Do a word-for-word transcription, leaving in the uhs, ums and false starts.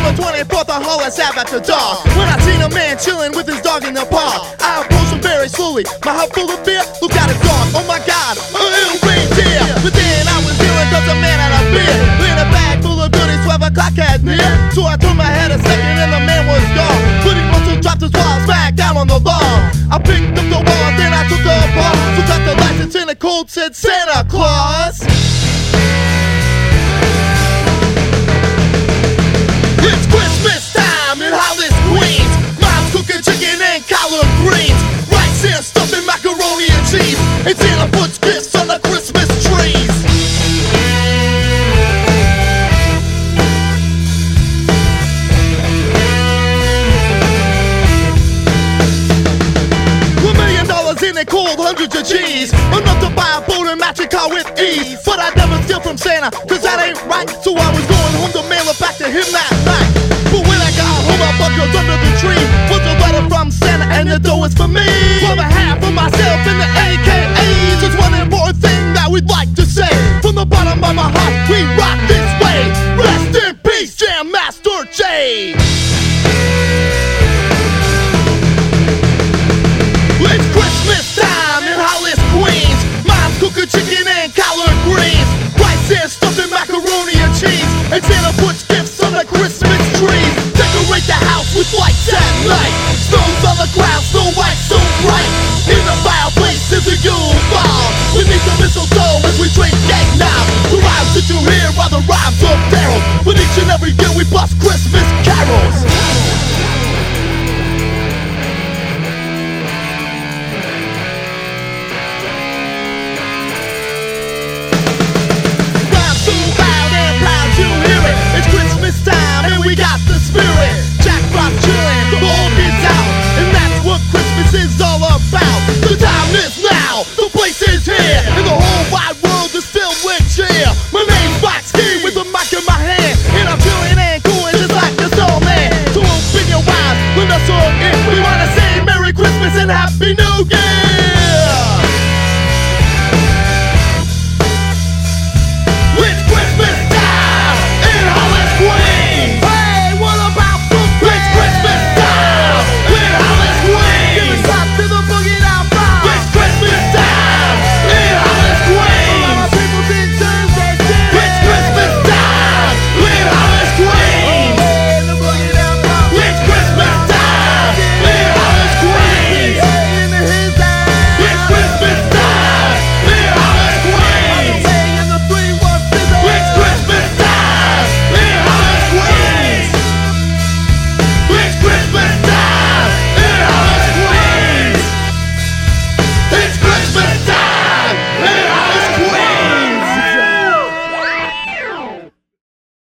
the twenty-fourth on Hollis Ave after dark. When I seen a man chilling with his dog in the park, I approached him very slowly, my heart full of fear. Look at his dog, oh my God, a little reindeer. But then I was dealing cause the man had a beer in a bag full of goodies, twelve o'clock had near. So I turned my head a second and the man was gone. But he must have dropped his wallet smack down on the lawn. I picked up the wallet, then I took her apart. So got the license in the code, said Santa Claus. It's Christmas time in Hollis, Queens. Mom's cooking chicken and collard greens, rice and stuffing macaroni and cheese, and Santa puts gifts on the Christmas trees. A million dollars in it, cold hundreds of G's, enough to buy a boat and match a car with ease. But I never steal from Santa, cause that ain't right. So I was going home to mail it back to him that night. But when I got home, I buckled under the tree, was a letter from Santa, and the dough is for me. For the half of myself and the A K As, there's one important thing that we'd like to say. From the bottom of my heart, we rock this way. Rest in peace, Jam Master Jay. It's Christmas time in Hollis, Queens. Mom's cooking chicken and collard greens, rice and stuffing macaroni and cheese, and Santa puts gifts on the Christmas trees. Decorate the house with lights at night, stones on the ground, snow white so bright. In the fireplace is a Yule log, beneath the mistletoe as we drink eggnog. The rhymes that you hear are the rhymes of carols, but each and every year we bust Christmas carols. We got the spirit, Jack Frost chillin', the whole kid's out, and that's what Christmas is all about. The time is now, the place is here, and the whole wide world is filled with cheer. My name's Mike Ski with the mic in my hand, and I'm chillin' and coolin' just like the snowman. So open your eyes, let us all in. We wanna say Merry Christmas and Happy New Year.